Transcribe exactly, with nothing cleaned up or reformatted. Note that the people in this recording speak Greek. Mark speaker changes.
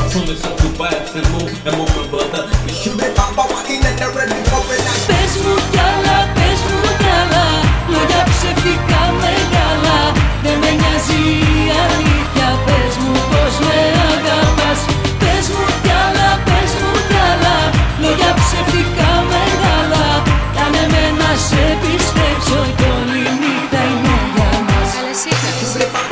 Speaker 1: soon as I do vibes and move and move my brother. You should be papa walking and they're ready for it.
Speaker 2: Πες μου κι άλλα, πες μου κι άλλα, λόγια ψευτικά μεγάλα. Δεν με νοιάζει η αλήθεια, πες μου πως με αγαπάς. Πες μου κι άλλα, πες μου κι άλλα, λόγια ψευτικά μεγάλα. Κάνε με να σε πιστέψω κι όλη νύχτα είναι για μας.